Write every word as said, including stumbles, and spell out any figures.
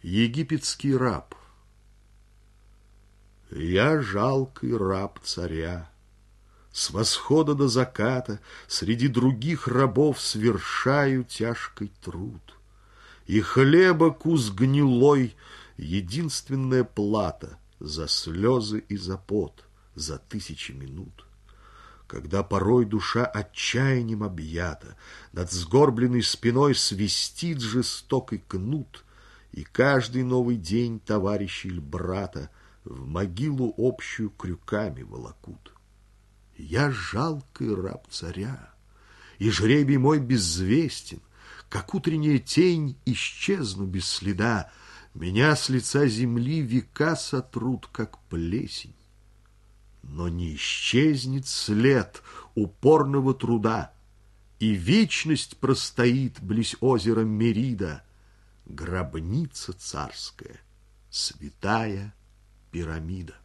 Египетский раб. Я жалкий раб царя. С восхода до заката среди других рабов свершаю тяжкий труд. И хлеба кус гнилой — единственная плата за слезы и за пот, за тысячи минут. Когда порой душа отчаянием объята, над сгорбленной спиной свистит жестокий кнут, и каждый новый день товарища или брата в могилу общую крюками волокут. Я жалкий раб царя, и жребий мой безвестен, как утренняя тень исчезну без следа, меня с лица земли века сотрут, как плесень. Но не исчезнет след упорного труда, и вечность простоит близ озера Мерида, гробница царская, святая пирамида.